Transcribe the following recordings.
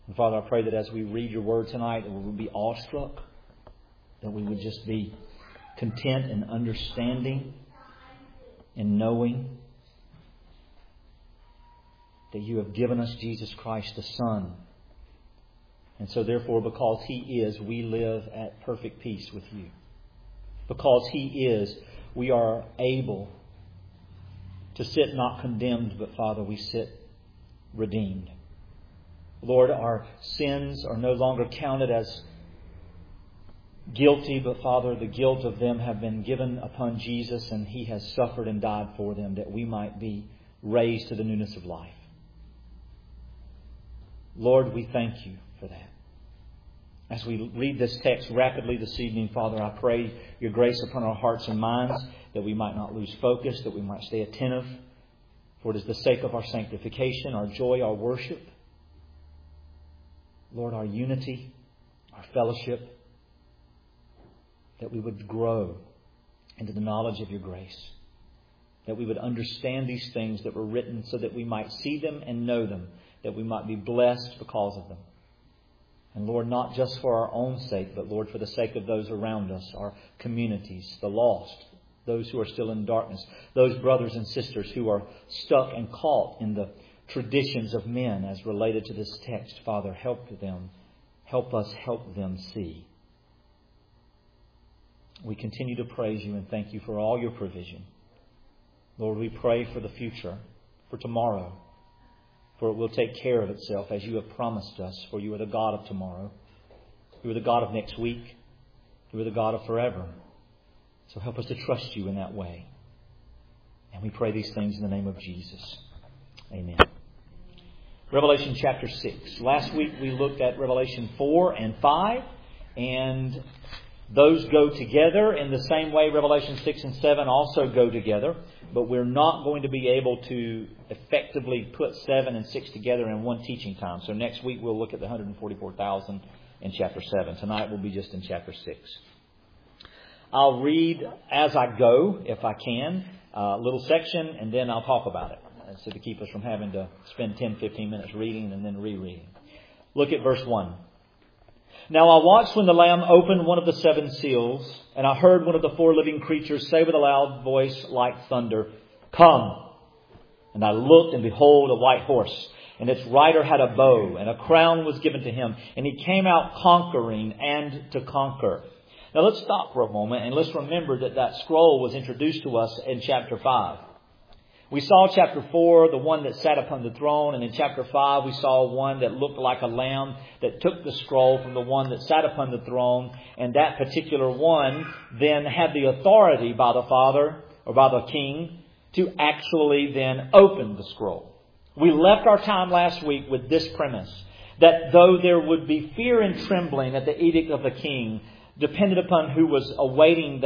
And Father, I pray that as we read your word tonight, that we would be awestruck, that we would just be content in understanding and knowing that you have given us Jesus Christ the Son. And so therefore, because He is, we live at perfect peace with you. Because He is, we are able to sit not condemned, but Father, we sit redeemed. Lord, our sins are no longer counted as guilty, but Father, the guilt of them have been given upon Jesus, and He has suffered and died for them, that we might be raised to the newness of life. Lord, we thank you for that. As we read this text rapidly this evening, Father, I pray your grace upon our hearts and minds, that we might not lose focus, that we might stay attentive. For it is the sake of our sanctification, our joy, our worship, Lord, our unity, our fellowship, that we would grow into the knowledge of your grace. That we would understand these things that were written so that we might see them and know them, that we might be blessed because of them. And Lord, not just for our own sake, but Lord, for the sake of those around us, our communities, the lost, those who are still in darkness, those brothers and sisters who are stuck and caught in the traditions of men as related to this text. Father, help them. Help us help them see. We continue to praise you and thank you for all your provision. Lord, we pray for the future, for tomorrow, for it will take care of itself as you have promised us, for you are the God of tomorrow. You are the God of next week. You are the God of forever. So help us to trust you in that way. And we pray these things in the name of Jesus. Amen. Revelation chapter 6. Last week we looked at Revelation 4 and 5. And those go together in the same way Revelation 6 and 7 also go together. But we're not going to be able to effectively put 7 and 6 together in one teaching time. So next week we'll look at the 144,000 in chapter 7. Tonight we'll be just in chapter 6. I'll read as I go, if I can, a little section, and then I'll talk about it. So to keep us from having to spend 10, 15 minutes reading and then rereading. Look at verse 1. Now I watched when the Lamb opened one of the 7 seals, and I heard one of the 4 living creatures say with a loud voice like thunder, "Come!" And I looked, and behold, a white horse, and its rider had a bow, and a crown was given to him, and he came out conquering and to conquer. Now let's stop for a moment, and let's remember that that scroll was introduced to us in chapter 5. We saw chapter 4, the one that sat upon the throne, and in chapter 5 we saw one that looked like a lamb that took the scroll from the one that sat upon the throne, and that particular one then had the authority by the Father or by the King to actually then open the scroll. We left our time last week with this premise, that though there would be fear and trembling at the edict of the King, depended upon who was awaiting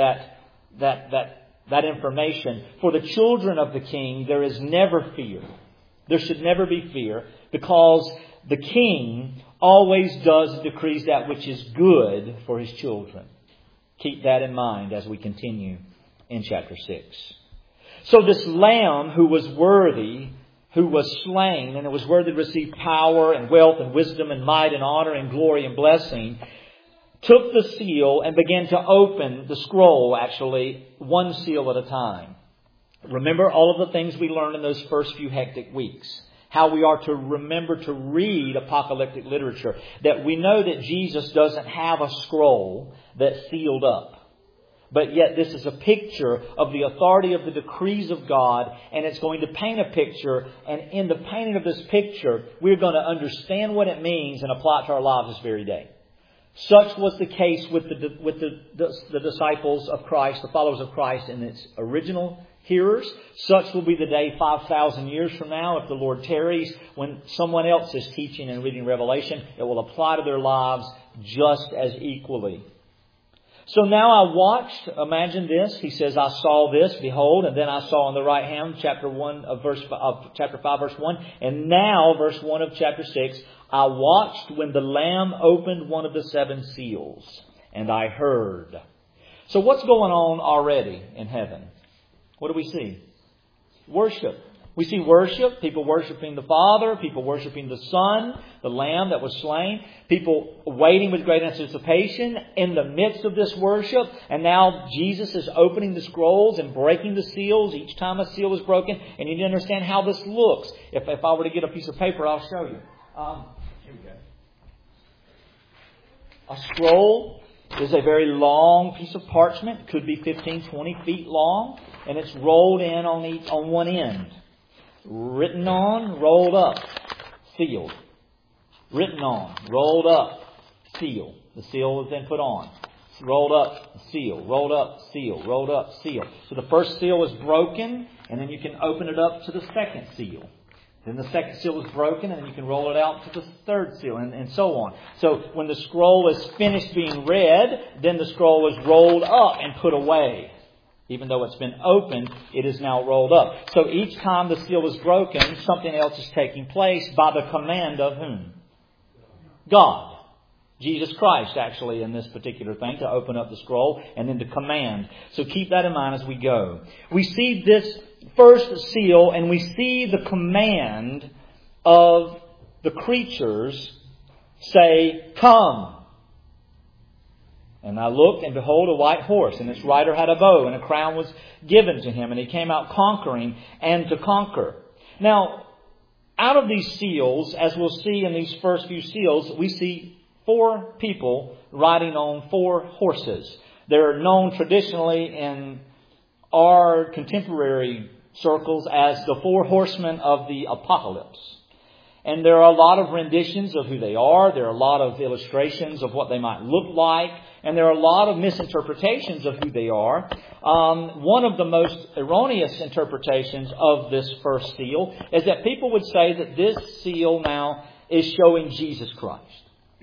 that information. For the children of the King, there is never fear. There should never be fear, because the King always does and decrees that which is good for His children. Keep that in mind as we continue in chapter 6. So this Lamb who was worthy, who was slain, and it was worthy to receive power and wealth and wisdom and might and honor and glory and blessing, took the seal and began to open the scroll, actually, one seal at a time. Remember all of the things we learned in those first few hectic weeks. How we are to remember to read apocalyptic literature. That we know that Jesus doesn't have a scroll that's sealed up. But yet this is a picture of the authority of the decrees of God, and it's going to paint a picture, and in the painting of this picture, we're going to understand what it means and apply it to our lives this very day. Such was the case with the disciples of Christ, the followers of Christ in its original hearers. Such will be the day 5,000 years from now, if the Lord tarries, when someone else is teaching and reading Revelation. It will apply to their lives just as equally. So now I watched, imagine this, he says, I saw this, behold, and then I saw on the right hand, chapter 5, verse 1, and now, verse 1 of chapter 6, I watched when the Lamb opened one of the 7 seals, and I heard. So what's going on already in heaven? What do we see? Worship. We see worship, people worshiping the Father, people worshiping the Son, the Lamb that was slain, people waiting with great anticipation in the midst of this worship. And now Jesus is opening the scrolls and breaking the seals each time a seal is broken. And you need to understand how this looks. If I were to get a piece of paper, I'll show you. Here we go. A scroll is a very long piece of parchment. It could be 15, 20 feet long. And it's rolled in on one end. Written on, rolled up, sealed. Written on, rolled up, sealed. The seal is then put on. Rolled up, seal. Rolled up, seal. Rolled up, seal. So the first seal is broken, and then you can open it up to the second seal. Then the second seal is broken, and then you can roll it out to the third seal, and so on. So when the scroll is finished being read, then the scroll is rolled up and put away. Even though it's been opened, it is now rolled up. So each time the seal is broken, something else is taking place by the command of whom? God. Jesus Christ, actually, in this particular thing, to open up the scroll and then to command. So keep that in mind as we go. We see this first seal and we see the command of the creatures say, "Come." And I looked, and behold, a white horse, and its rider had a bow, and a crown was given to him, and he came out conquering and to conquer. Now, out of these seals, as we'll see in these first few seals, we see 4 people riding on 4 horses. They're known traditionally in our contemporary circles as the 4 horsemen of the apocalypse. And there are a lot of renditions of who they are. There are a lot of illustrations of what they might look like. And there are a lot of misinterpretations of who they are. One of the most erroneous interpretations of this first seal is that people would say that this seal now is showing Jesus Christ.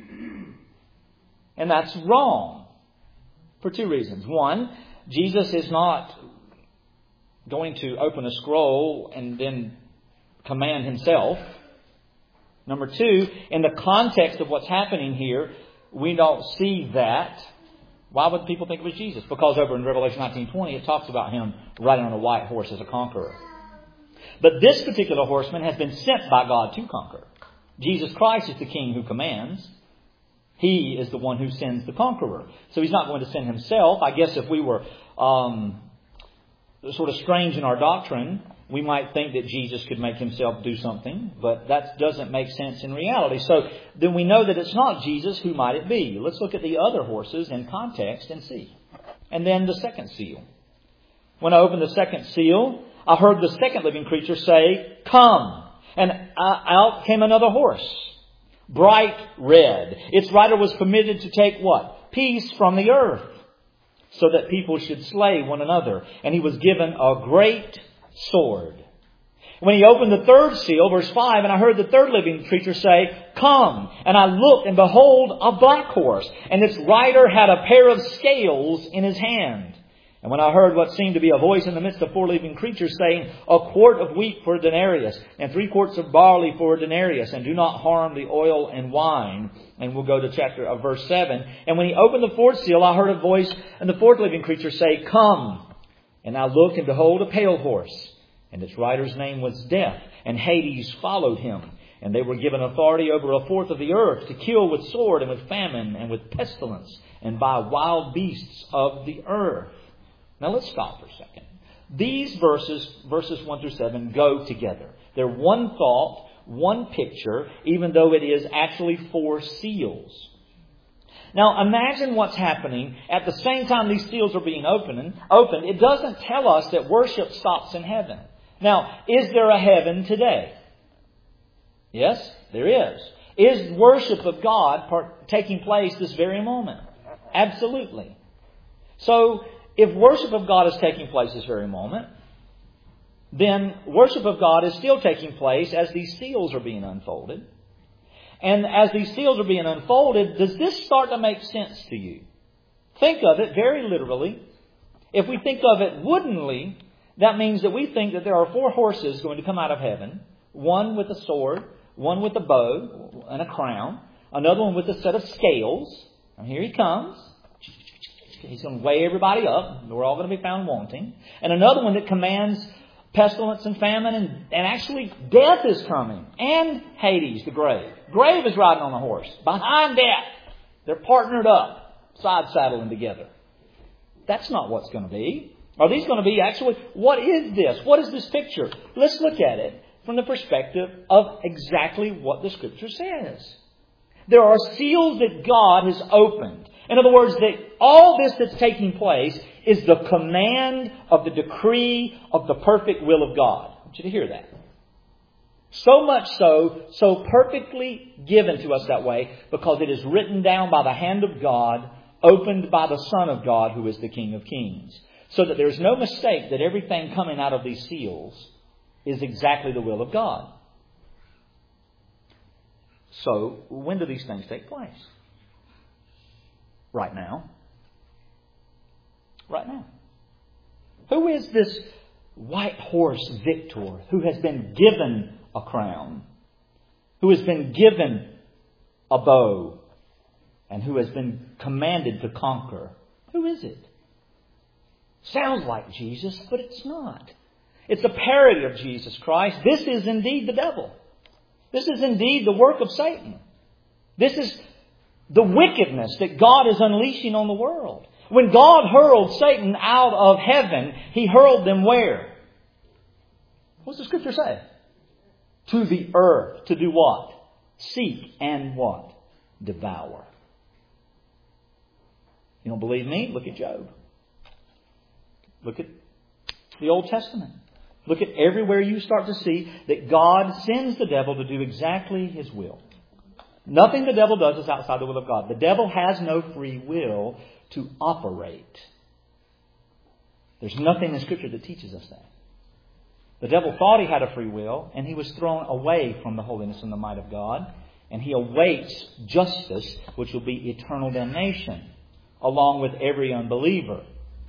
And that's wrong for 2 reasons. One, Jesus is not going to open a scroll and then command himself. Number 2, in the context of what's happening here, we don't see that. Why would people think it was Jesus? Because over in Revelation 19:20, it talks about him riding on a white horse as a conqueror. But this particular horseman has been sent by God to conquer. Jesus Christ is the king who commands. He is the one who sends the conqueror. So he's not going to send himself. I guess if we were sort of strange in our doctrine, we might think that Jesus could make himself do something, but that doesn't make sense in reality. So then we know that it's not Jesus. Who might it be? Let's look at the other horses in context and see. And then the second seal. When I opened the second seal, I heard the second living creature say, "Come." And out came another horse, bright red. Its rider was permitted to take what? Peace from the earth, so that people should slay one another. And he was given a great sword. When he opened the third seal, verse 5, and I heard the third living creature say, "Come." And I looked, and behold, a black horse, and its rider had a pair of scales in his hand. And when I heard what seemed to be a voice in the midst of 4 living creatures saying, "A quart of wheat for a denarius, and 3 quarts of barley for a denarius, and do not harm the oil and wine." And we'll go to verse 7. And when he opened the 4th seal, I heard a voice and the 4th living creature say, "Come." And I looked, and behold, a pale horse, and its rider's name was Death, and Hades followed him. And they were given authority over 1/4 of the earth to kill with sword and with famine and with pestilence and by wild beasts of the earth. Now let's stop for a second. These verses 1 through 7, go together. They're one thought, one picture, even though it is actually 4 seals. Now imagine what's happening at the same time these seals are being opened. It doesn't tell us that worship stops in heaven. Now, is there a heaven today? Yes, there is. Is worship of God taking place this very moment? Absolutely. So, if worship of God is taking place this very moment, then worship of God is still taking place as these seals are being unfolded. And as these seals are being unfolded, does this start to make sense to you? Think of it very literally. If we think of it woodenly, that means that we think that there are 4 horses going to come out of heaven. One with a sword, one with a bow and a crown, another one with a set of scales. And here he comes. He's going to weigh everybody up. We're all going to be found wanting. And another one that commands pestilence and famine, and actually death is coming. And Hades, the grave. Grave is riding on a horse. Behind death. They're partnered up, side saddling together. That's not what's going to be. Are these going to be actually, what is this? What is this picture? Let's look at it from the perspective of exactly what the Scripture says. There are seals that God has opened. In other words, that all this that's taking place is the command of the decree of the perfect will of God. I want you to hear that. So much so perfectly given to us that way, because it is written down by the hand of God, opened by the Son of God, who is the King of Kings. So that there's no mistake that everything coming out of these seals is exactly the will of God. So, when do these things take place? Right now. Right now. Who is this white horse victor who has been given a crown? Who has been given a bow? And who has been commanded to conquer? Who is it? Sounds like Jesus, but it's not. It's a parody of Jesus Christ. This is indeed the devil. This is indeed the work of Satan. This is the wickedness that God is unleashing on the world. When God hurled Satan out of heaven, He hurled them where? What's the Scripture say? To the earth. To do what? Seek and what? Devour. You don't believe me? Look at Job. Look at the Old Testament. Look at everywhere you start to see that God sends the devil to do exactly His will. Nothing the devil does is outside the will of God. The devil has no free will to operate. There's nothing in Scripture that teaches us that. The devil thought he had a free will, and he was thrown away from the holiness and the might of God. And he awaits justice, which will be eternal damnation, along with every unbeliever.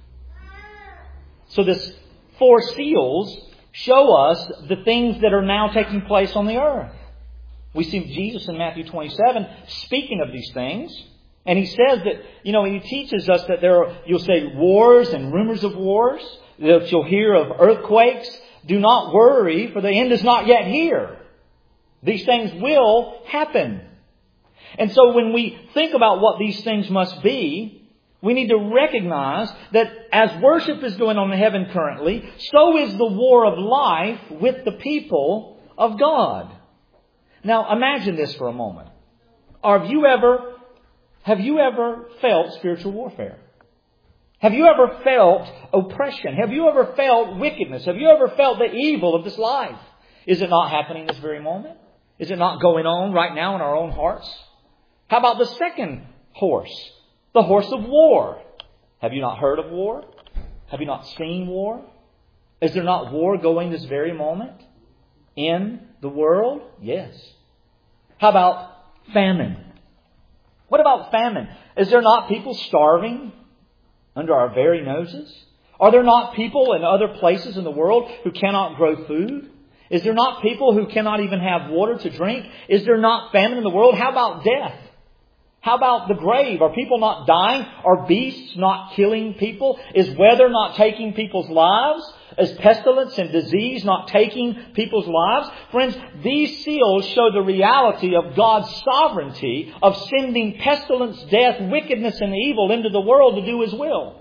So this 4 seals show us the things that are now taking place on the earth. We see Jesus in Matthew 27 speaking of these things. And He says that, He teaches us that there are, you'll say, wars and rumors of wars. That you'll hear of earthquakes. Do not worry, for the end is not yet here. These things will happen. And so when we think about what these things must be, we need to recognize that as worship is going on in heaven currently, so is the war of life with the people of God. Now imagine this for a moment. Have you ever felt spiritual warfare? Have you ever felt oppression? Have you ever felt wickedness? Have you ever felt the evil of this life? Is it not happening this very moment? Is it not going on right now in our own hearts? How about the second horse? The horse of war. Have you not heard of war? Have you not seen war? Is there not war going this very moment in the world? Yes. How about famine? What about famine? Is there not people starving under our very noses? Are there not people in other places in the world who cannot grow food? Is there not people who cannot even have water to drink? Is there not famine in the world? How about death? How about the grave? Are people not dying? Are beasts not killing people? Is weather not taking people's lives? Is pestilence and disease not taking people's lives? Friends, these seals show the reality of God's sovereignty of sending pestilence, death, wickedness and evil into the world to do His will.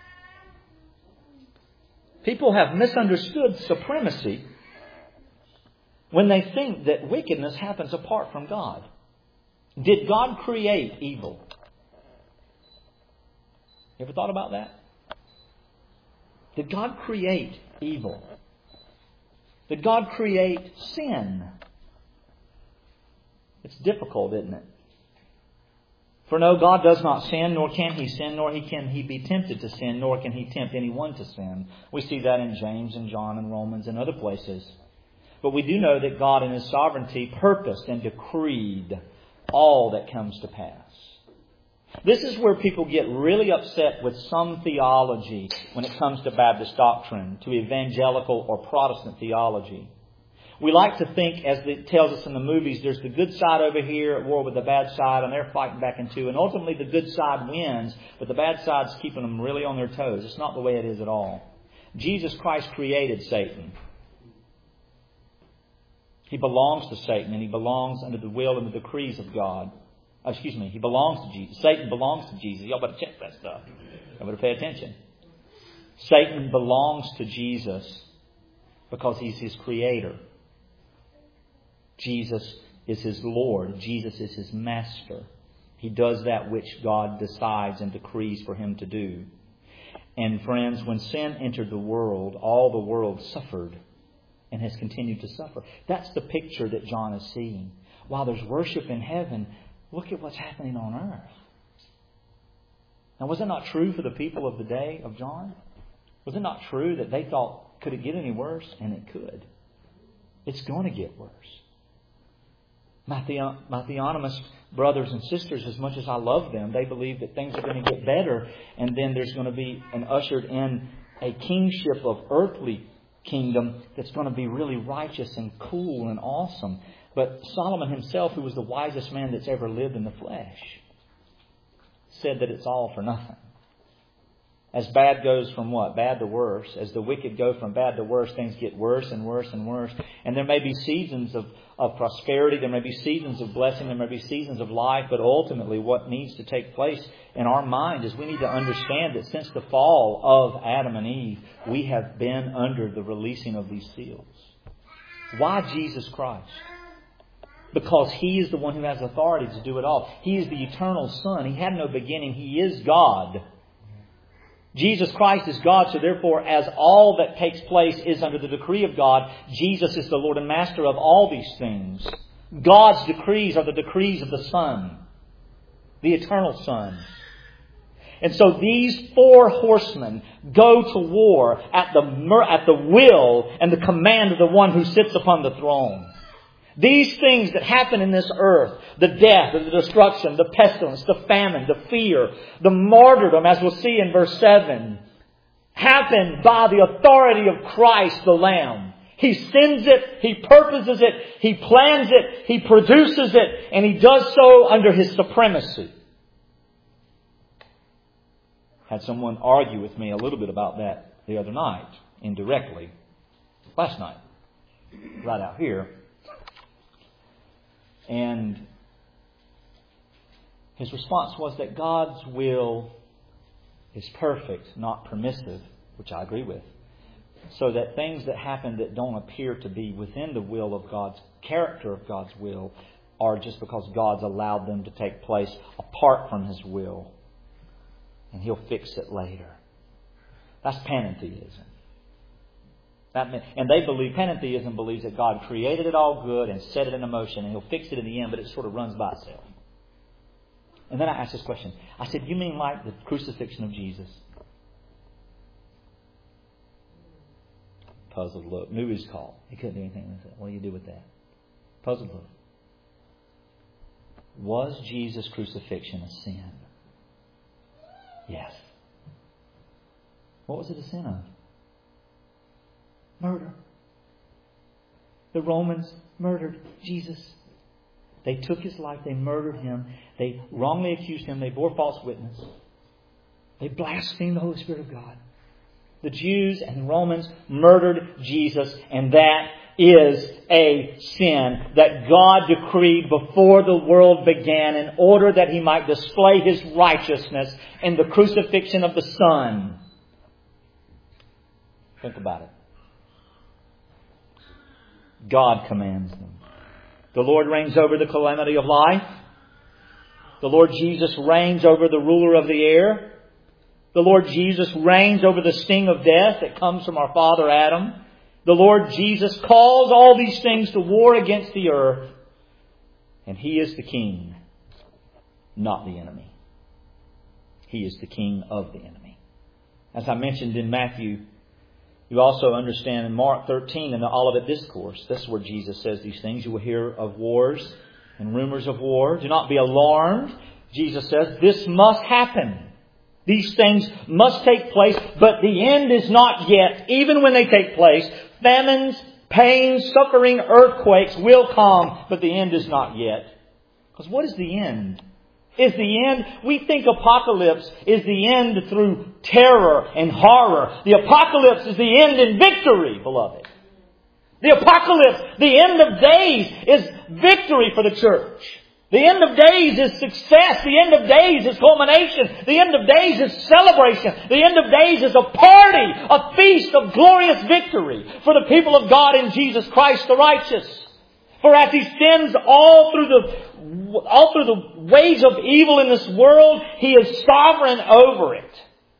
People have misunderstood supremacy when they think that wickedness happens apart from God. Did God create evil? You ever thought about that? Did God create evil? Did God create sin? It's difficult, isn't it? For no, God does not sin, nor can He sin, nor can He be tempted to sin, nor can He tempt anyone to sin. We see that in James and John and Romans and other places. But we do know that God in His sovereignty purposed and decreed all that comes to pass. This is where people get really upset with some theology when it comes to Baptist doctrine, to evangelical or Protestant theology. We like to think, as it tells us in the movies, there's the good side over here at war with the bad side, and they're fighting back and two. And ultimately the good side wins, but the bad side's keeping them really on their toes. It's not the way it is at all. Jesus Christ created Satan. He belongs to Satan, and he belongs under the will and the decrees of God. He belongs to Jesus. Satan belongs to Jesus. Y'all better check that stuff. Y'all better pay attention. Satan belongs to Jesus because He's His creator. Jesus is His Lord. Jesus is His master. He does that which God decides and decrees for Him to do. And friends, when sin entered the world, all the world suffered and has continued to suffer. That's the picture that John is seeing. While there's worship in heaven, look at what's happening on earth. Now, was it not true for the people of the day of John? Was it not true that they thought, could it get any worse? And it could. It's going to get worse. My theonomist brothers and sisters, as much as I love them, they believe that things are going to get better, and then there's going to be an ushered in a kingship of earthly kingdom that's going to be really righteous and cool and awesome. But Solomon himself, who was the wisest man that's ever lived in the flesh, said that it's all for nothing. As bad goes from what? Bad to worse. As the wicked go from bad to worse, things get worse and worse and worse. And there may be seasons of prosperity. There may be seasons of blessing. There may be seasons of life. But ultimately what needs to take place in our mind is we need to understand that since the fall of Adam and Eve, we have been under the releasing of these seals. Why Jesus Christ? Because He is the one who has authority to do it all. He is the eternal Son. He had no beginning. He is God. Jesus Christ is God, so therefore, as all that takes place is under the decree of God, Jesus is the Lord and Master of all these things. God's decrees are the decrees of the Son, the eternal Son. And so these four horsemen go to war at the will and the command of the one who sits upon the throne. These things that happen in this earth, the death, the destruction, the pestilence, the famine, the fear, the martyrdom, as we'll see in verse 7, happen by the authority of Christ the Lamb. He sends it, He purposes it, He plans it, He produces it, and He does so under His supremacy. Had someone argue with me a little bit about that the other night, indirectly, last night, right out here. And his response was that God's will is perfect, not permissive, which I agree with. So that things that happen that don't appear to be within the will of God's character of God's will are just because God's allowed them to take place apart from His will. And He'll fix it later. That's panentheism. And they believe, panentheism believes that God created it all good and set it in motion and He'll fix it in the end, but it sort of runs by itself. And then I asked this question. I said, you mean like the crucifixion of Jesus? Puzzled look. Knew his call. He couldn't do anything with it. What do you do with that? Puzzled look. Was Jesus' crucifixion a sin? Yes. What was it a sin of? Murder. The Romans murdered Jesus. They took His life. They murdered Him. They wrongly accused Him. They bore false witness. They blasphemed the Holy Spirit of God. The Jews and Romans murdered Jesus, and that is a sin that God decreed before the world began in order that He might display His righteousness in the crucifixion of the Son. Think about it. God commands them. The Lord reigns over the calamity of life. The Lord Jesus reigns over the ruler of the air. The Lord Jesus reigns over the sting of death that comes from our father Adam. The Lord Jesus calls all these things to war against the earth. And He is the King, not the enemy. He is the King of the enemy. As I mentioned in Matthew, you also understand in Mark 13 in the Olivet Discourse, this is where Jesus says these things. You will hear of wars and rumors of war. Do not be alarmed. Jesus says this must happen. These things must take place, but the end is not yet. Even when they take place, famines, pains, suffering, earthquakes will come, but the end is not yet. Because what is the end? Is the end, we think apocalypse is the end through terror and horror. The apocalypse is the end in victory, beloved. The apocalypse, the end of days, is victory for the church. The end of days is success. The end of days is culmination. The end of days is celebration. The end of days is a party, a feast of glorious victory for the people of God in Jesus Christ the righteous. For as He sends all through the ways of evil in this world, He is sovereign over it.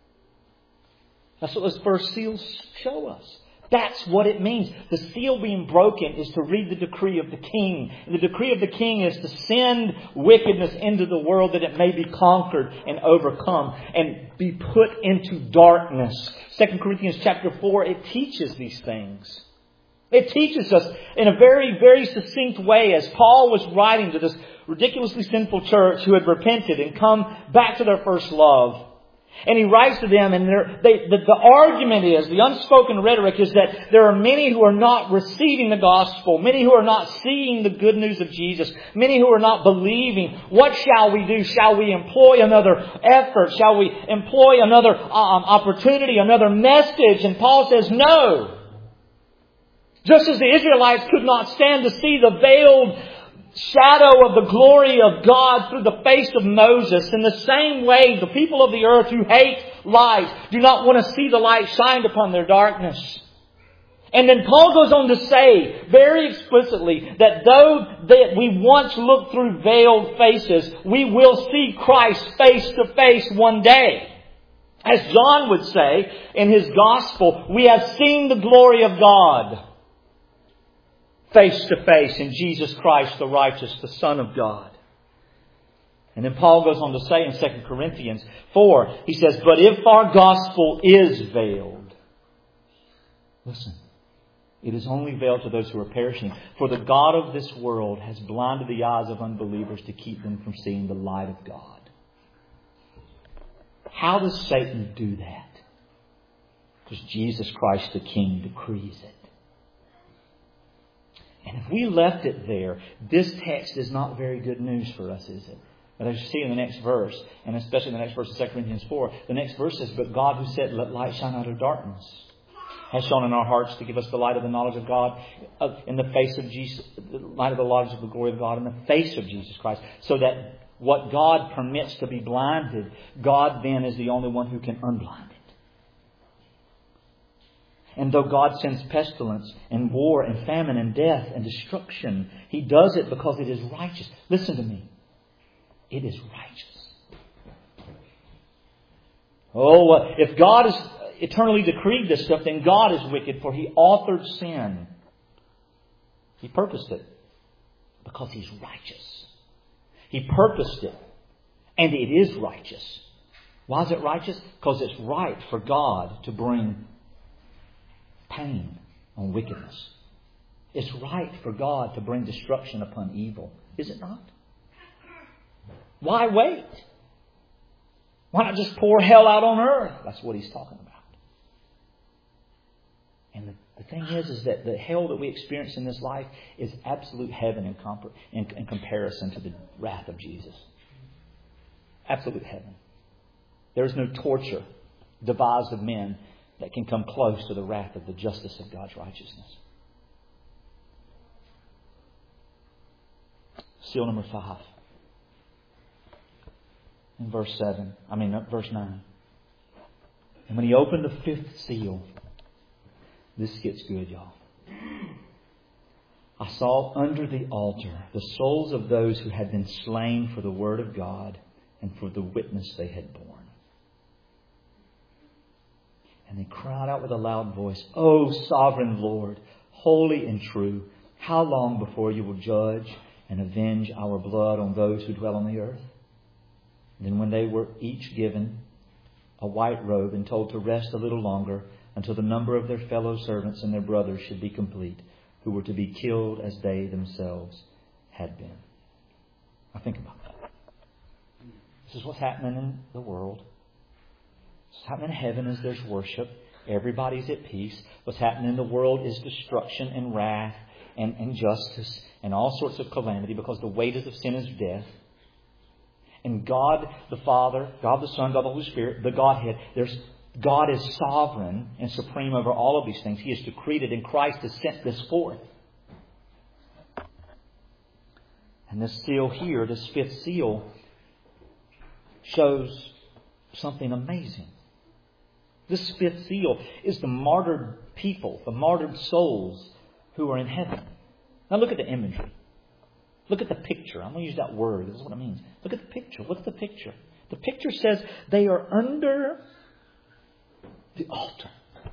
That's what those first seals show us. That's what it means. The seal being broken is to read the decree of the King. And the decree of the King is to send wickedness into the world that it may be conquered and overcome and be put into darkness. 2 Corinthians chapter 4, it teaches these things. It teaches us in a very, very succinct way as Paul was writing to this ridiculously sinful church who had repented and come back to their first love. And he writes to them, and the argument is, the unspoken rhetoric is that there are many who are not receiving the gospel, many who are not seeing the good news of Jesus, many who are not believing. What shall we do? Shall we employ another effort? Shall we employ another opportunity, another message? And Paul says, no. Just as the Israelites could not stand to see the veiled shadow of the glory of God through the face of Moses, in the same way, the people of the earth who hate light do not want to see the light shined upon their darkness. And then Paul goes on to say very explicitly that though that we once looked through veiled faces, we will see Christ face to face one day. As John would say in his gospel, we have seen the glory of God face to face in Jesus Christ the righteous, the Son of God. And then Paul goes on to say in 2 Corinthians 4, he says, but if our gospel is veiled, listen, it is only veiled to those who are perishing. For the God of this world has blinded the eyes of unbelievers to keep them from seeing the light of God. How does Satan do that? Because Jesus Christ the King decrees it. And if we left it there, this text is not very good news for us, is it? But as you see in the next verse, and especially in the next verse of 2 Corinthians 4, the next verse says, but God who said, let light shine out of darkness, has shone in our hearts to give us the light of the knowledge of God in the face of Jesus, the light of the knowledge of the glory of God in the face of Jesus Christ. So that what God permits to be blinded, God then is the only one who can unblind it. And though God sends pestilence and war and famine and death and destruction, He does it because it is righteous. Listen to me. It is righteous. Oh, if God has eternally decreed this stuff, then God is wicked, for He authored sin. He purposed it because He's righteous. He purposed it, and it is righteous. Why is it righteous? Because it's right for God to bring pain on wickedness. It's right for God to bring destruction upon evil. Is it not? Why wait? Why not just pour hell out on earth? That's what He's talking about. And the thing is that the hell that we experience in this life is absolute heaven in comparison to the wrath of Jesus. Absolute heaven. There is no torture devised of men that can come close to the wrath of the justice of God's righteousness. Seal number 5. In verse 9. And when He opened the 5th seal, this gets good, y'all. I saw under the altar the souls of those who had been slain for the word of God and for the witness they had borne. And they cried out with a loud voice, O sovereign Lord, holy and true, how long before You will judge and avenge our blood on those who dwell on the earth? And then when they were each given a white robe and told to rest a little longer until the number of their fellow servants and their brothers should be complete, who were to be killed as they themselves had been. Now think about that. This is what's happening in the world. What's happening in heaven is there's worship. Everybody's at peace. What's happening in the world is destruction and wrath and injustice and all sorts of calamity, because the wages of sin is death. And God the Father, God the Son, God the Holy Spirit, the Godhead, there's God is sovereign and supreme over all of these things. He has decreed it, and Christ has sent this forth. And this seal here, this fifth seal, shows something amazing. This fifth seal is the martyred people, the martyred souls who are in heaven. Now look at the imagery. Look at the picture. I'm going to use that word. This is what it means. Look at the picture. Look at the picture. The picture says they are under the altar.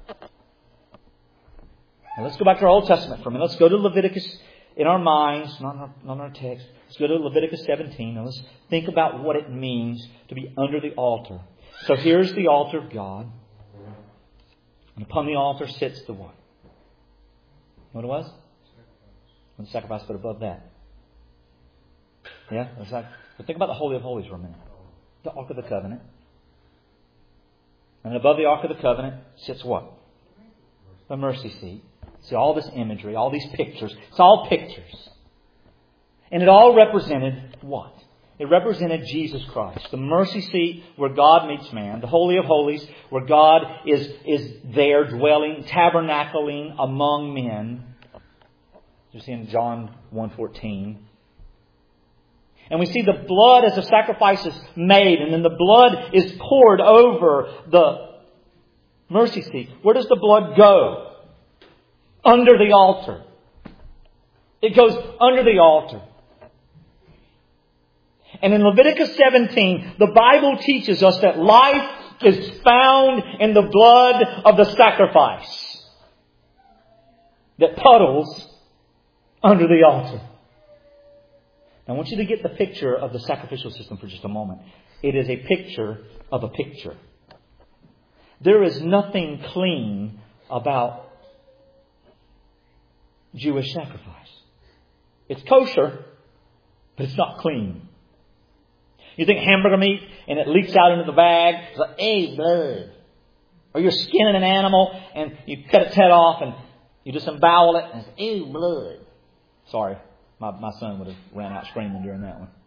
Now let's go back to our Old Testament for a minute. Let's go to Leviticus in our minds, not in our text. Let's go to Leviticus 17 and let's think about what it means to be under the altar. So here's the altar of God. And upon the altar sits the what? What it was? The sacrifice, but above that. Yeah? But think about the Holy of Holies for a minute. The Ark of the Covenant. And above the Ark of the Covenant sits what? The mercy seat. See all this imagery, all these pictures. It's all pictures. And it all represented what? It represented Jesus Christ. The mercy seat where God meets man. The Holy of Holies where God is there dwelling, tabernacling among men. You see in John 1:14. And we see the blood as the sacrifice is made. And then the blood is poured over the mercy seat. Where does the blood go? Under the altar. It goes under the altar. And in Leviticus 17, the Bible teaches us that life is found in the blood of the sacrifice that puddles under the altar. Now, I want you to get the picture of the sacrificial system for just a moment. It is a picture of a picture. There is nothing clean about Jewish sacrifice. It's kosher, but it's not clean. You think hamburger meat and it leaks out into the bag. It's like, hey, blood. Or you're skinning an animal and you cut its head off and you disembowel it and it's, ew, blood. Sorry, my son would have ran out screaming during that one.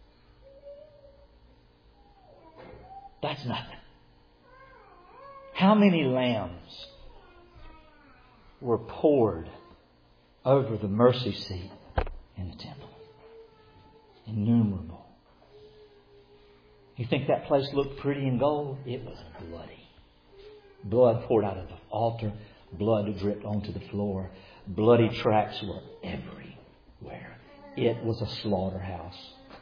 That's nothing. How many lambs were poured over the mercy seat in the temple? Innumerable. You think that place looked pretty in gold? It was bloody. Blood poured out of the altar. Blood dripped onto the floor. Bloody tracks were everywhere. It was a slaughterhouse.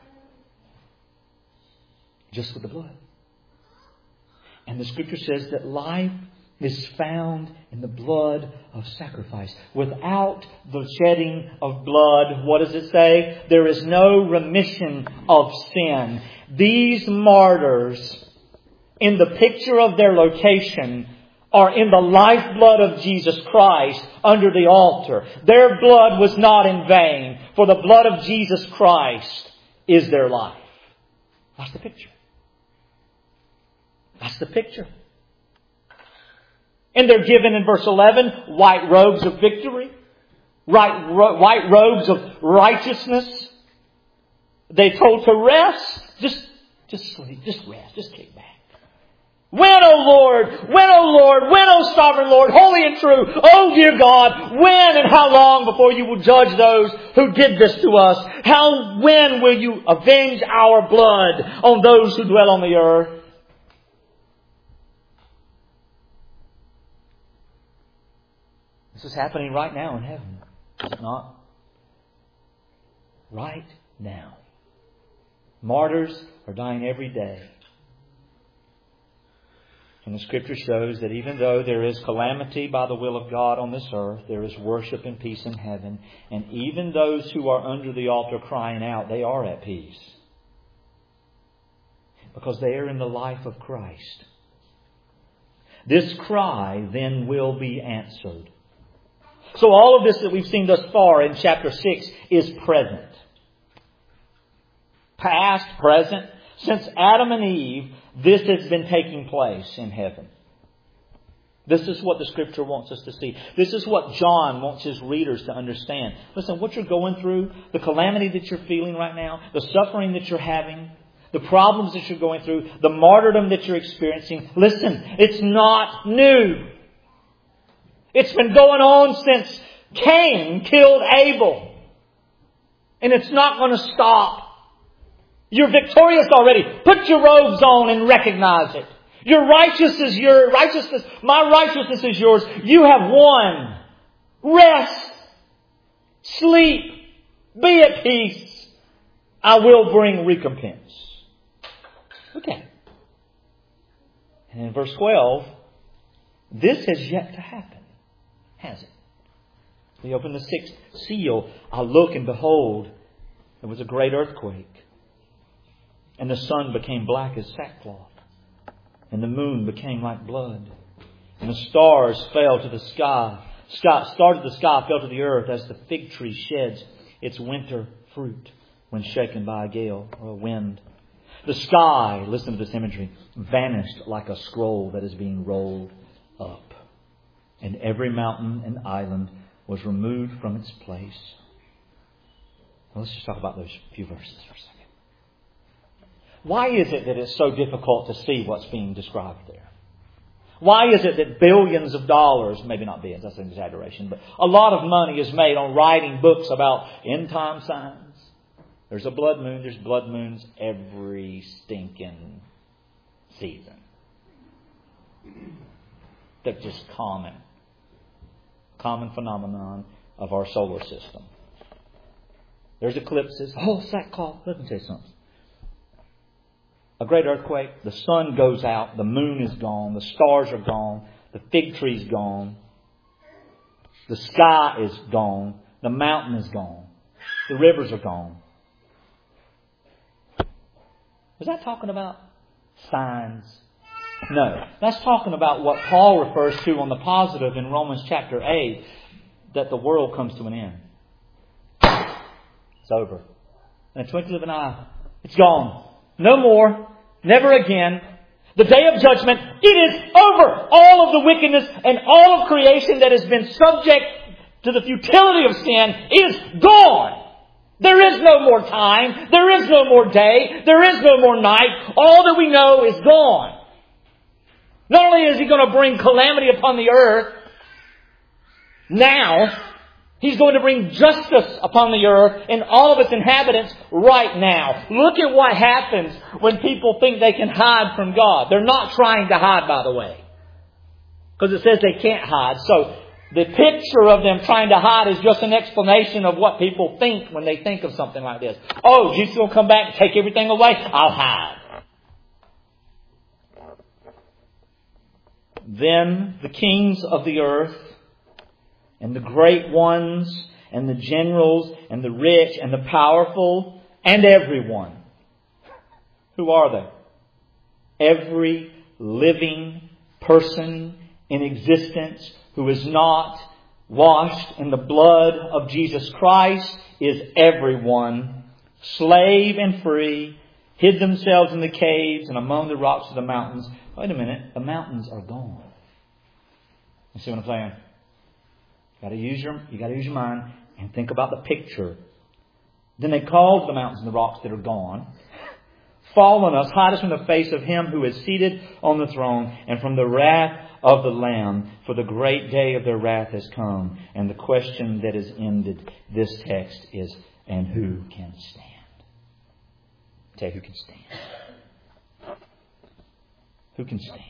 Just with the blood. And the Scripture says that life is found in the blood of sacrifice. Without the shedding of blood, what does it say? There is no remission of sin. These martyrs, in the picture of their location, are in the lifeblood of Jesus Christ under the altar. Their blood was not in vain, for the blood of Jesus Christ is their life. That's the picture. That's the picture. And they're given in verse 11 white robes of victory, white robes of righteousness. They're told to rest. Just sleep, just rest, just kick back. When, O Lord, when, O Lord, when, O sovereign Lord, holy and true, O dear God, when and how long before you will judge those who did this to us? When will you avenge our blood on those who dwell on the earth? This is happening right now in heaven, is it not? Right now. Martyrs are dying every day. And the Scripture shows that even though there is calamity by the will of God on this earth, there is worship and peace in heaven. And even those who are under the altar crying out, they are at peace. Because they are in the life of Christ. This cry then will be answered. So all of this that we've seen thus far in chapter 6 is present. Past, present. Since Adam and Eve, this has been taking place in heaven. This is what the Scripture wants us to see. This is what John wants his readers to understand. Listen, what you're going through, the calamity that you're feeling right now, the suffering that you're having, the problems that you're going through, the martyrdom that you're experiencing, listen, it's not new. It's been going on since Cain killed Abel. And it's not going to stop. You're victorious already. Put your robes on and recognize it. Your righteousness is my righteousness is yours. You have won. Rest. Sleep. Be at peace. I will bring recompense. Look at it. And in verse 12, this has yet to happen. Has it? He opened the sixth seal. I look and behold, there was a great earthquake. And the sun became black as sackcloth. And the moon became like blood. And the stars fell to the sky. Stars of the sky fell to the earth as the fig tree sheds its winter fruit when shaken by a gale or a wind. The sky, listen to this imagery, vanished like a scroll that is being rolled up. And every mountain and island was removed from its place. Well, let's just talk about those few verses for a second. Why is it that it's so difficult to see what's being described there? Why is it that billions of dollars, maybe not billions, that's an exaggeration, but a lot of money is made on writing books about end time signs? There's a blood moon. There's blood moons every stinking season. They're just common phenomenon of our solar system. There's eclipses. Oh, sackcloth. Let me tell you something. A great earthquake. The sun goes out. The moon is gone. The stars are gone. The fig tree's gone. The sky is gone. The mountain is gone. The rivers are gone. Was that talking about signs? No. That's talking about what Paul refers to on the positive in Romans chapter 8, that the world comes to an end. It's over. In a twinkling of an eye, it's gone. No more. Never again. The day of judgment, it is over. All of the wickedness and all of creation that has been subject to the futility of sin is gone. There is no more time. There is no more day. There is no more night. All that we know is gone. Not only is He going to bring calamity upon the earth now, He's going to bring justice upon the earth and all of its inhabitants right now. Look at what happens when people think they can hide from God. They're not trying to hide, by the way, because it says they can't hide. So the picture of them trying to hide is just an explanation of what people think when they think of something like this. Oh, Jesus will come back and take everything away. I'll hide. Then the kings of the earth and the great ones and the generals and the rich and the powerful and everyone. Who are they? Every living person in existence who is not washed in the blood of Jesus Christ is everyone, slave and free, hid themselves in the caves and among the rocks of the mountains. Wait a minute, the mountains are gone. You see what I'm saying? You got to use your mind and think about the picture. Then they called the mountains and the rocks that are gone. Fall on us, hide us from the face of Him who is seated on the throne and from the wrath of the Lamb, for the great day of their wrath has come. And the question that is ended this text is, and who can stand? I'll tell you who can stand. Who can stand?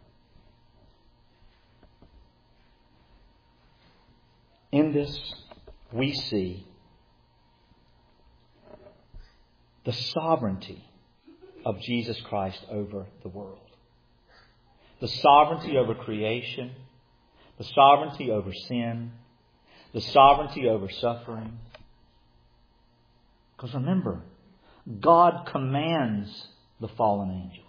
In this, we see the sovereignty of Jesus Christ over the world. The sovereignty over creation. The sovereignty over sin. The sovereignty over suffering. Because remember, God commands the fallen angels.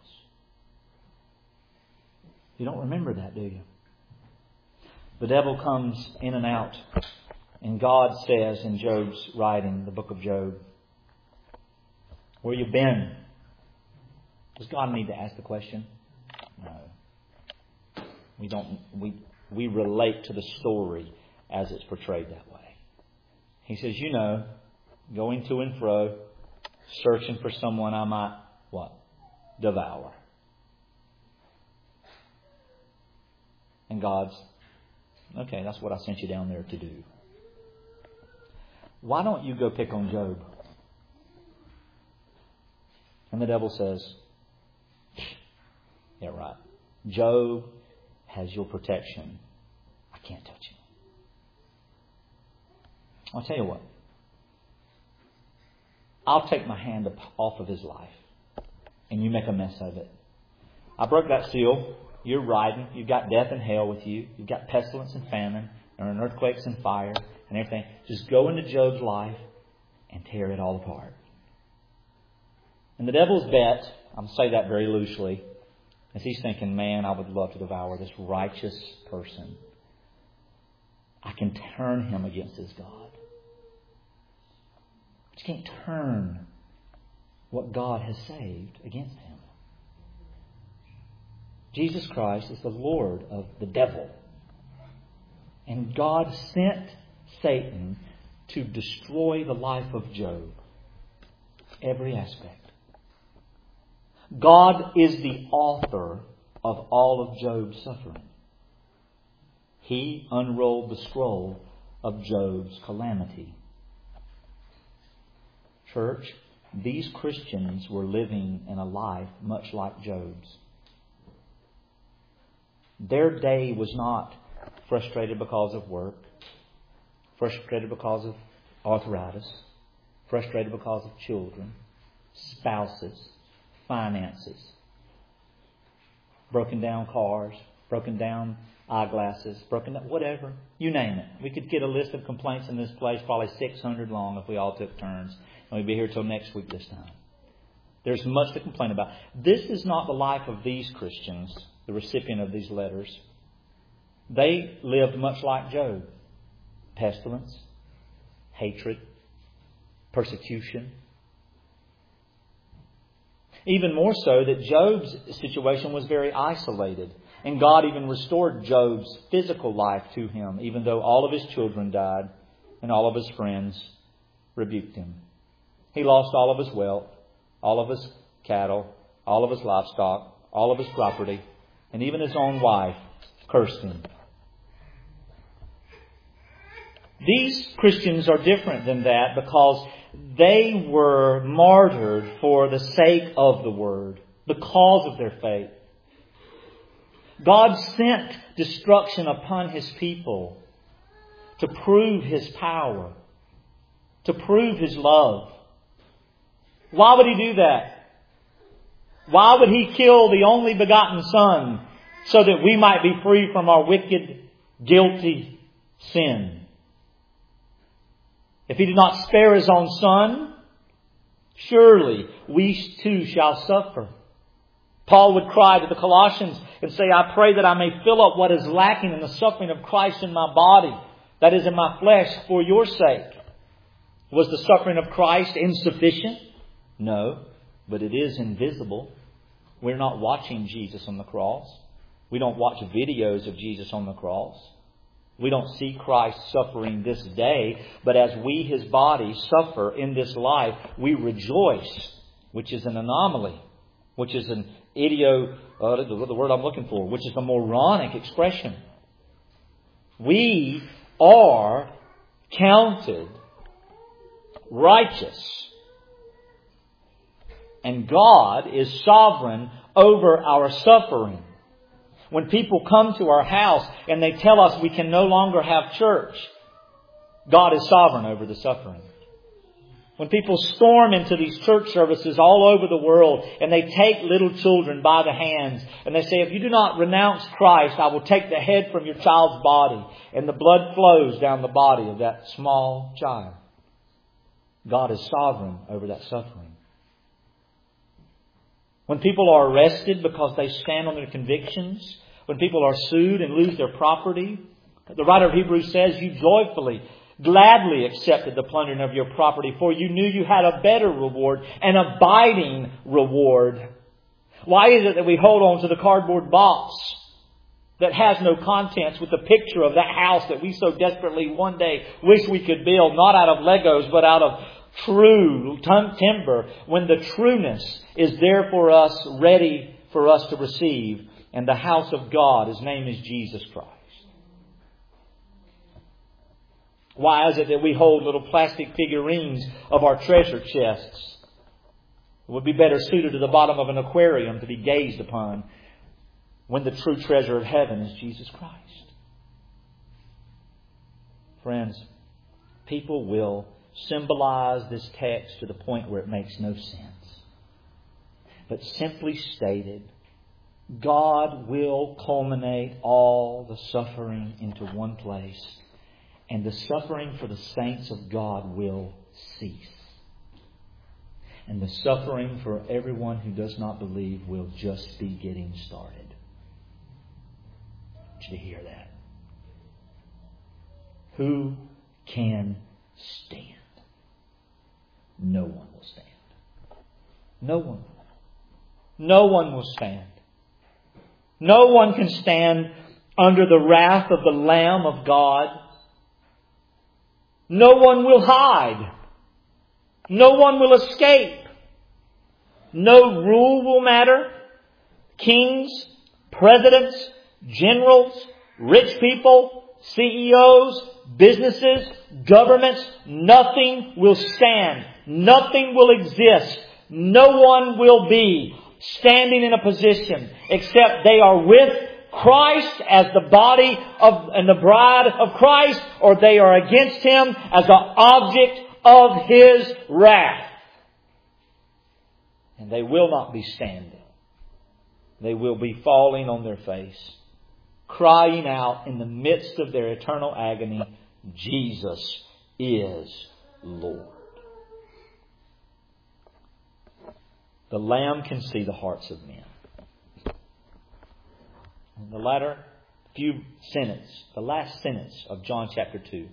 You don't remember that, do you? The devil comes in and out. And God says in Job's writing, the book of Job, where you been? Does God need to ask the question? No. We don't. We relate to the story as it's portrayed that way. He says, going to and fro, searching for someone I might what? Devour. And God's, okay, that's what I sent you down there to do. Why don't you go pick on Job? And the devil says, yeah, right. Job has your protection. I can't touch him. I'll tell you what. I'll take my hand off of his life. And you make a mess of it. I broke that seal. You're riding. You've got death and hell with you. You've got pestilence and famine. And earthquakes and fire and everything. Just go into Job's life and tear it all apart. And the devil's bet, I'm going to say that very loosely, as he's thinking, man, I would love to devour this righteous person. I can turn him against his God. But you can't turn what God has saved against him. Jesus Christ is the Lord of the devil. And God sent Satan to destroy the life of Job. Every aspect. God is the author of all of Job's suffering. He unrolled the scroll of Job's calamity. Church, these Christians were living in a life much like Job's. Their day was not frustrated because of work, frustrated because of arthritis, frustrated because of children, spouses, finances, broken down cars, broken down eyeglasses, broken down, whatever, you name it. We could get a list of complaints in this place, probably 600 long if we all took turns. And we'd be here till next week this time. There's much to complain about. This is not the life of these Christians, the recipient of these letters. They lived much like Job. Pestilence, hatred, persecution. Even more so that Job's situation was very isolated. And God even restored Job's physical life to him, even though all of his children died and all of his friends rebuked him. He lost all of his wealth, all of his cattle, all of his livestock, all of his property, and even his own wife cursed him. These Christians are different than that because they were martyred for the sake of the Word, the cause of their faith. God sent destruction upon His people to prove His power, to prove His love. Why would He do that? Why would He kill the only begotten Son so that we might be free from our wicked, guilty sin? If He did not spare His own Son, surely we too shall suffer. Paul would cry to the Colossians and say, I pray that I may fill up what is lacking in the suffering of Christ in my body, that is in my flesh, for your sake. Was the suffering of Christ insufficient? No, but it is invisible. We're not watching Jesus on the cross. We don't watch videos of Jesus on the cross. We don't see Christ suffering this day, but as we, His body, suffer in this life, we rejoice, which is an anomaly, which is an the word I'm looking for, which is a moronic expression. We are counted righteous. And God is sovereign over our suffering. When people come to our house and they tell us we can no longer have church, God is sovereign over the suffering. When people storm into these church services all over the world and they take little children by the hands and they say, if you do not renounce Christ, I will take the head from your child's body, and the blood flows down the body of that small child. God is sovereign over that suffering. When people are arrested because they stand on their convictions, when people are sued and lose their property, the writer of Hebrews says, you joyfully, gladly accepted the plundering of your property, for you knew you had a better reward, an abiding reward. Why is it that we hold on to the cardboard box that has no contents with the picture of that house that we so desperately one day wish we could build, not out of Legos, but out of true timber, when the trueness is there for us, ready for us to receive. And the house of God, His name is Jesus Christ. Why is it that we hold little plastic figurines of our treasure chests? It would be better suited to the bottom of an aquarium to be gazed upon, when the true treasure of heaven is Jesus Christ. Friends, people will symbolize this text to the point where it makes no sense. But simply stated, God will culminate all the suffering into one place, and the suffering for the saints of God will cease. And the suffering for everyone who does not believe will just be getting started. I want you to hear that. Who can stand? No one will stand. No one. No one will stand. No one can stand under the wrath of the Lamb of God. No one will hide. No one will escape. No rule will matter. Kings, presidents, generals, rich people, CEOs, businesses, governments, nothing will stand. Nothing will exist. No one will be standing in a position except they are with Christ as the body of and the bride of Christ, or they are against Him as the object of His wrath. And they will not be standing. They will be falling on their face, crying out in the midst of their eternal agony, Jesus is Lord. The Lamb can see the hearts of men. In the latter few sentence, the last sentence of John chapter 2,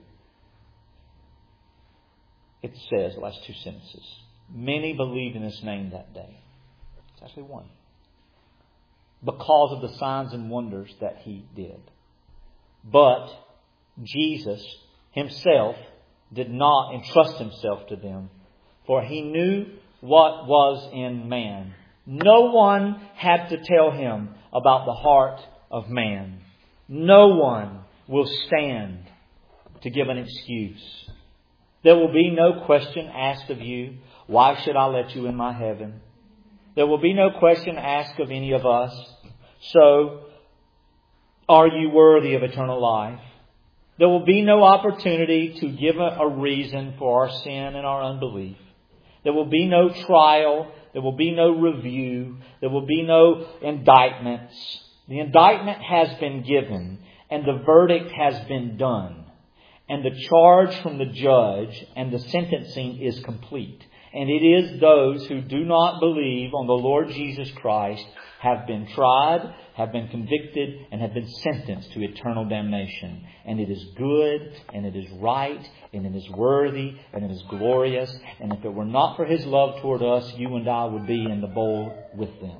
it says, the last two sentences, many believed in His name that day. It's actually one. Because of the signs and wonders that He did. But Jesus Himself did not entrust Himself to them, for He knew what was in man. No one had to tell Him about the heart of man. No one will stand to give an excuse. There will be no question asked of you, why should I let you in my heaven? There will be no question asked of any of us, so are you worthy of eternal life? There will be no opportunity to give a reason for our sin and our unbelief. There will be no trial. There will be no review. There will be no indictments. The indictment has been given and the verdict has been done. And the charge from the judge and the sentencing is complete. And it is those who do not believe on the Lord Jesus Christ have been tried, have been convicted, and have been sentenced to eternal damnation. And it is good, and it is right, and it is worthy, and it is glorious. And if it were not for His love toward us, you and I would be in the bowl with them.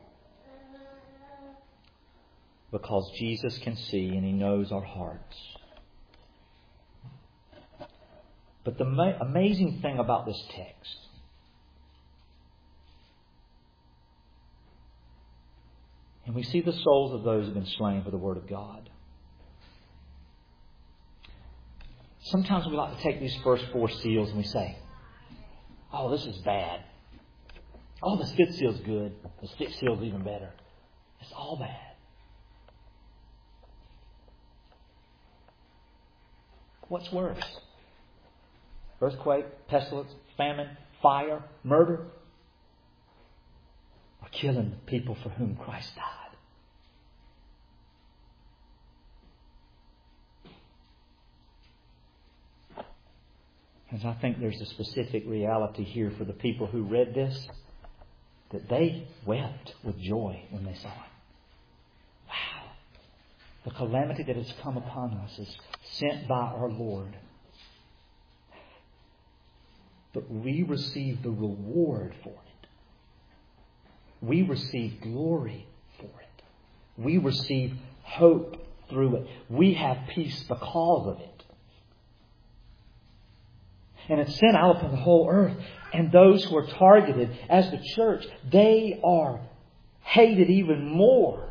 Because Jesus can see and He knows our hearts. But the amazing thing about this text and we see the souls of those who have been slain for the Word of God. Sometimes we like to take these first four seals and we say, oh, this is bad. Oh, the fifth seal's good. The sixth seal's even better. It's all bad. What's worse? Earthquake, pestilence, famine, fire, murder, or killing the people for whom Christ died. As I think there's a specific reality here for the people who read this, that they wept with joy when they saw it. Wow! The calamity that has come upon us is sent by our Lord. But we receive the reward for it. We receive glory for it. We receive hope through it. We have peace because of it. And it's sent out upon the whole earth. And those who are targeted as the church, they are hated even more.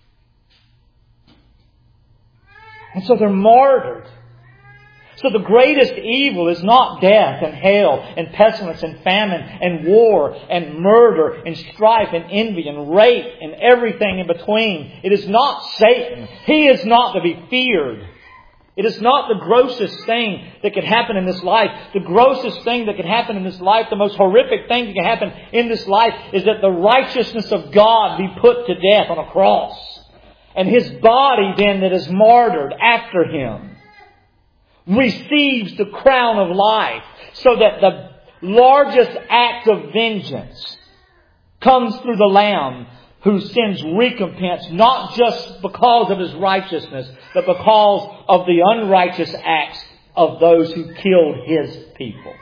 And so they're martyred. So the greatest evil is not death and hell and pestilence and famine and war and murder and strife and envy and rape and everything in between. It is not Satan. He is not to be feared. It is not the grossest thing that could happen in this life. The grossest thing that could happen in this life, the most horrific thing that can happen in this life is that the righteousness of God be put to death on a cross. And His body then that is martyred after Him receives the crown of life, so that the largest act of vengeance comes through the Lamb who sends recompense not just because of His righteousness, but because of the unrighteous acts of those who killed His people.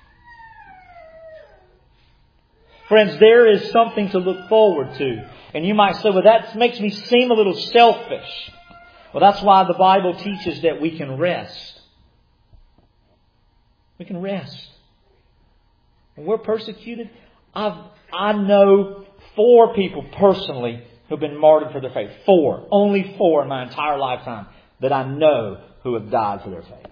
Friends, there is something to look forward to. And you might say, well, that makes me seem a little selfish. Well, that's why the Bible teaches that we can rest. We can rest. When we're persecuted, I know 4 people personally who have been martyred for their faith. 4. Only 4 in my entire lifetime that I know who have died for their faith.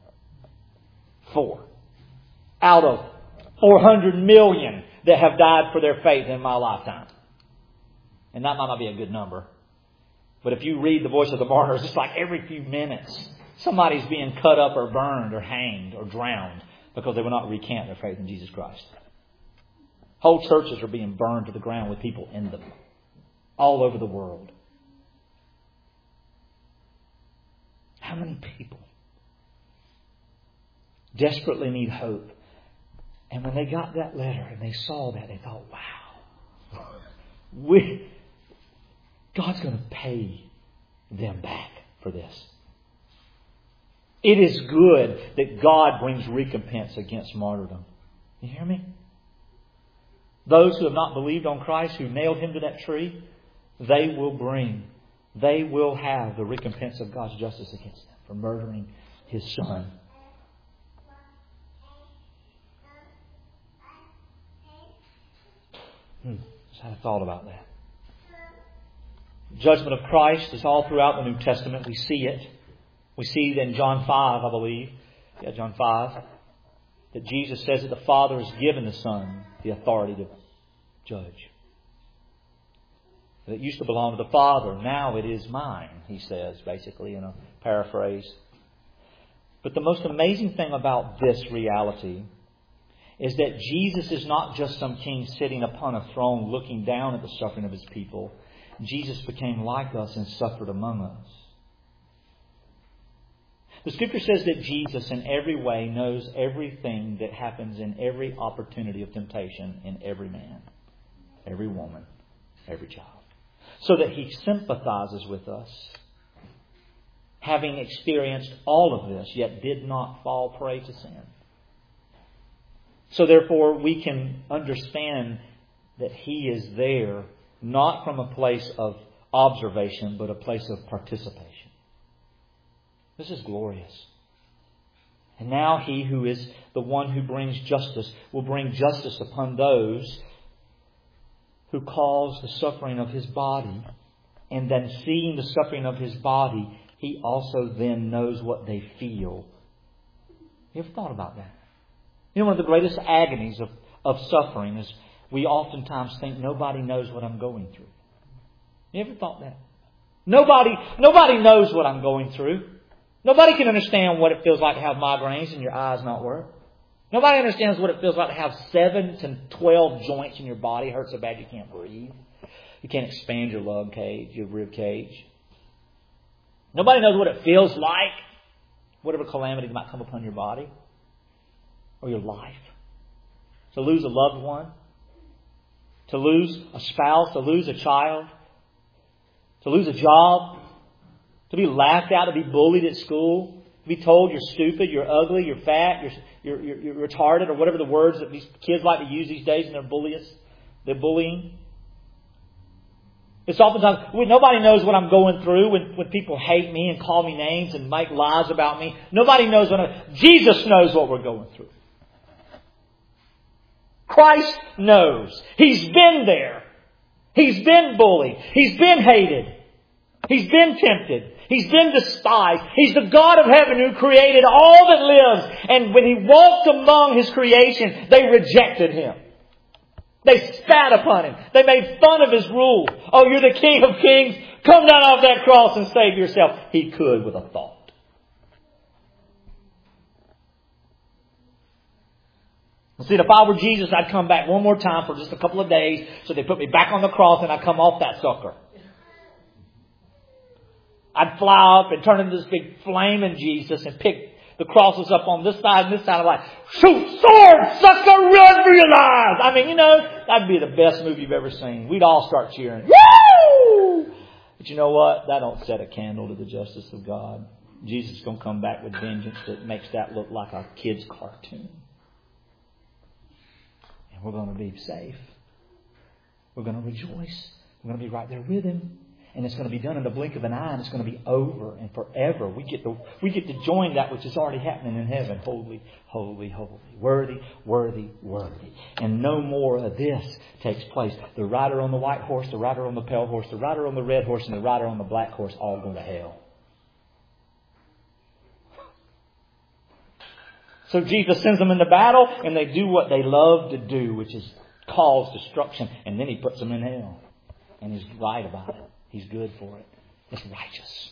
4. Out of 400 million that have died for their faith in my lifetime. And that might not be a good number. But if you read the Voice of the Martyrs, it's like every few minutes somebody's being cut up or burned or hanged or drowned because they will not recant their faith in Jesus Christ. Whole churches are being burned to the ground with people in them all over the world. How many people desperately need hope? And when they got that letter and they saw that, they thought, wow, God's going to pay them back for this. It is good that God brings recompense against martyrdom. You hear me? Those who have not believed on Christ, who nailed Him to that tree, they will have the recompense of God's justice against them for murdering His Son. Just had a thought about that. The judgment of Christ is all throughout the New Testament. We see it. We see it in John 5, I believe. Yeah, John 5. That Jesus says that the Father has given the Son the authority to judge. That it used to belong to the Father. Now it is mine, He says, basically, in a paraphrase. But the most amazing thing about this reality is that Jesus is not just some king sitting upon a throne looking down at the suffering of His people. Jesus became like us and suffered among us. The Scripture says that Jesus in every way knows everything that happens in every opportunity of temptation in every man, every woman, every child. So that He sympathizes with us, having experienced all of this, yet did not fall prey to sin. So therefore we can understand that He is there not from a place of observation, but a place of participation. This is glorious. And now He who is the one who brings justice will bring justice upon those who cause the suffering of His body. And then seeing the suffering of His body, He also then knows what they feel. You ever thought about that? You know, one of the greatest agonies of suffering is we oftentimes think nobody knows what I'm going through. You ever thought that? Nobody knows what I'm going through. Nobody can understand what it feels like to have migraines and your eyes not work. Nobody understands what it feels like to have 7 to 12 joints in your body hurt so bad you can't breathe. You can't expand your lung cage, your rib cage. Nobody knows what it feels like, whatever calamity might come upon your body or your life. To lose a loved one, to lose a spouse, to lose a child, to lose a job, to be laughed at, to be bullied at school, to be told you're stupid, you're ugly, you're fat, you're retarded, or whatever the words that these kids like to use these days in their bullying. It's oftentimes, nobody knows what I'm going through when people hate me and call me names and make lies about me. Nobody knows Jesus knows what we're going through. Christ knows. He's been there. He's been bullied. He's been hated. He's been tempted. He's been despised. He's the God of heaven who created all that lives. And when He walked among His creation, they rejected Him. They spat upon Him. They made fun of His rule. Oh, you're the King of Kings. Come down off that cross and save yourself. He could with a thought. See, if I were Jesus, I'd come back one more time for just a couple of days. So they put me back on the cross and I'd come off that sucker. I'd fly up and turn into this big flaming Jesus and pick the crosses up on this side and this side. I'm like, shoot, sword, sucker, run for your lives. I mean, that'd be the best movie you've ever seen. We'd all start cheering. Woo! But you know what? That don't set a candle to the justice of God. Jesus is going to come back with vengeance that makes that look like a kid's cartoon. And we're going to be safe. We're going to rejoice. We're going to be right there with Him. And it's going to be done in the blink of an eye, and it's going to be over and forever. We get to join that which is already happening in heaven. Holy, holy, holy. Worthy, worthy, worthy. And no more of this takes place. The rider on the white horse, the rider on the pale horse, the rider on the red horse, and the rider on the black horse all go to hell. So Jesus sends them into battle, and they do what they love to do, which is cause destruction. And then He puts them in hell. And He's right about it. He's good for it. It's righteous.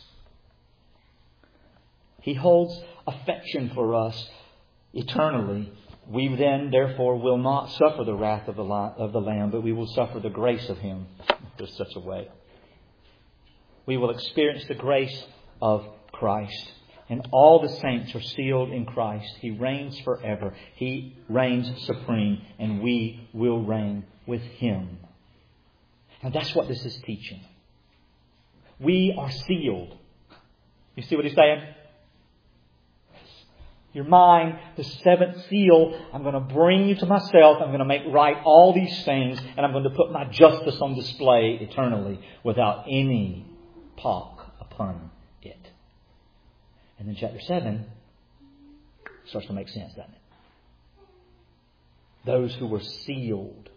He holds affection for us eternally. We then, therefore, will not suffer the wrath of the Lamb, but we will suffer the grace of Him. There's such a way. We will experience the grace of Christ. And all the saints are sealed in Christ. He reigns forever. He reigns supreme. And we will reign with Him. And that's what this is teaching. We are sealed. You see what He's saying? You're mine, the seventh seal. I'm going to bring you to myself. I'm going to make right all these things. And I'm going to put my justice on display eternally without any pock upon it. And then chapter 7 starts to make sense, doesn't it? Those who were sealed.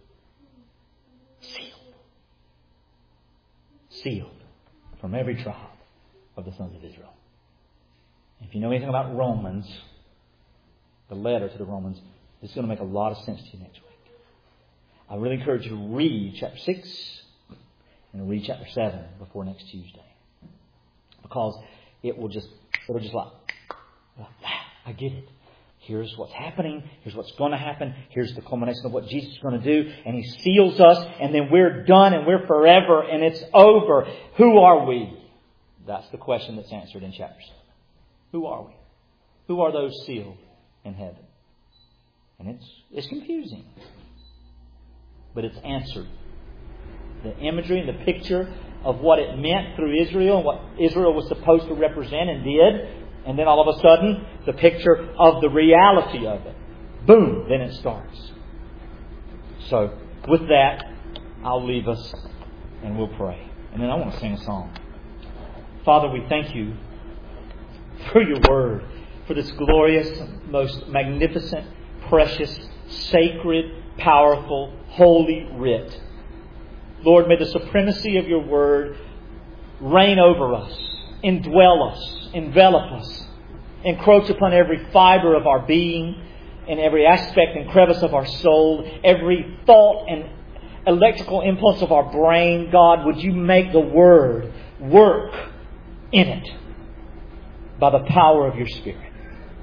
Sealed from every tribe of the sons of Israel. If you know anything about Romans, the letter to the Romans, it's going to make a lot of sense to you next week. I really encourage you to read chapter 6 and read chapter 7 before next Tuesday. Because it'll just like, wow, I get it. Here's what's happening. Here's what's going to happen. Here's the culmination of what Jesus is going to do. And He seals us. And then we're done and we're forever. And it's over. Who are we? That's the question that's answered in chapter 7. Who are we? Who are those sealed in heaven? And it's confusing. But it's answered. The imagery and the picture of what it meant through Israel and what Israel was supposed to represent and did. And then all of a sudden, the picture of the reality of it. Boom, then it starts. So, with that, I'll leave us and we'll pray. And then I want to sing a song. Father, we thank You for Your Word, for this glorious, most magnificent, precious, sacred, powerful, holy writ. Lord, may the supremacy of Your Word reign over us, indwell us, envelop us, encroach upon every fiber of our being, and every aspect and crevice of our soul, every thought and electrical impulse of our brain. God, would You make the Word work in it by the power of Your Spirit.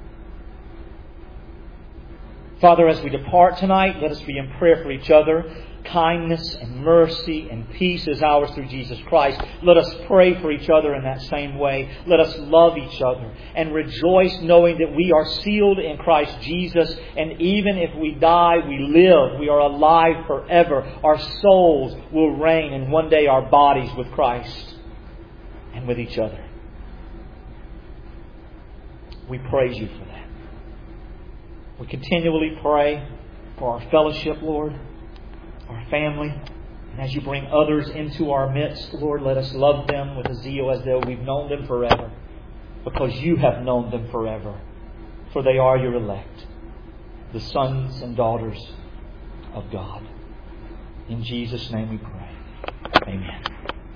Father, as we depart tonight, let us be in prayer for each other. Kindness and mercy and peace is ours through Jesus Christ. Let us pray for each other in that same way. Let us love each other and rejoice knowing that we are sealed in Christ Jesus. And even if we die, we live. We are alive forever. Our souls will reign, and one day our bodies with Christ and with each other. We praise You for that. We continually pray for our fellowship, Lord, our family. And as You bring others into our midst, Lord, let us love them with a zeal as though we've known them forever. Because You have known them forever. For they are Your elect, the sons and daughters of God. In Jesus' name we pray. Amen.